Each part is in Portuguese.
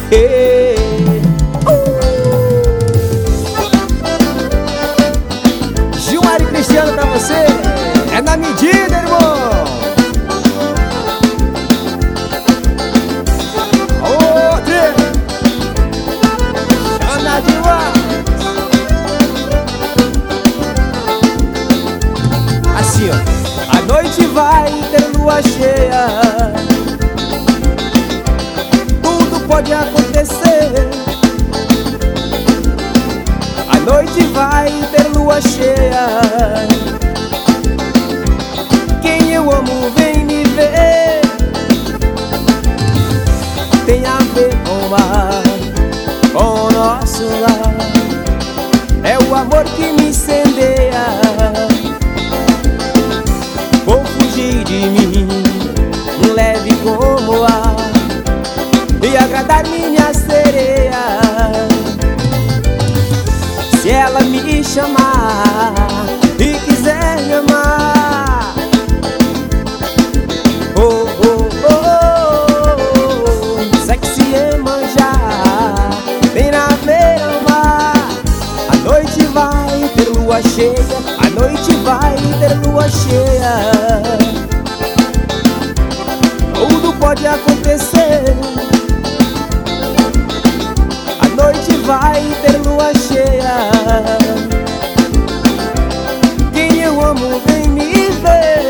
Gilmar e Cristiano pra você, é na medida, irmão. Outra Ana demais. Assim, ó. A noite vai ter lua cheia, tudo pode acontecer. A noite vai ter lua cheia, quem eu amo vem me ver. Tem a ver com o mar, com o nosso lar. É o amor que me incendeia. Vou fugir de mim, leve como ar, e agradar minha sereia. Se ela me chamar e quiser me amar, oh, oh, oh, oh, sexy Iemanjá, vem na beira-mar. A noite vai ter lua cheia, a noite vai ter lua cheia, tudo pode acontecer. A noite vai ter lua cheia, quem eu amo vem me ver.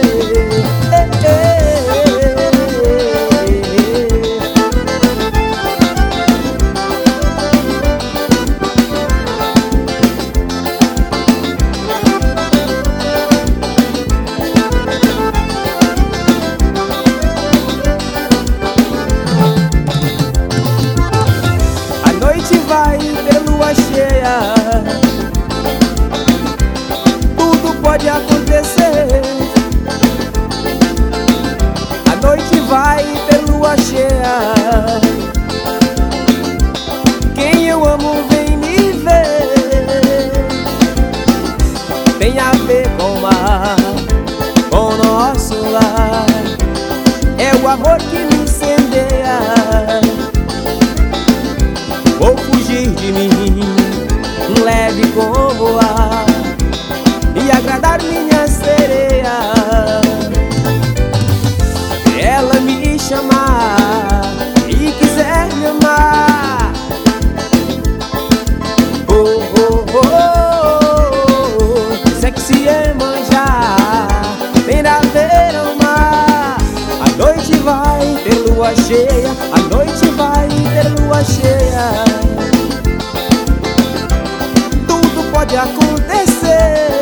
Vai ter lua cheia, tudo pode acontecer. A noite vai ter lua cheia, quem eu amo vem me ver. Tem a ver com o mar, com o nosso lar. É o amor que me incendeia. Vou fugir de mim, leve como ar, e agradar minha sereia. Se ela me chamar e quiser me amar, oh, oh, oh, oh, sexy Iemanjá, vem na beira-mar. A noite vai ter lua cheia, a noite vai ter lua cheia, tudo pode acontecer.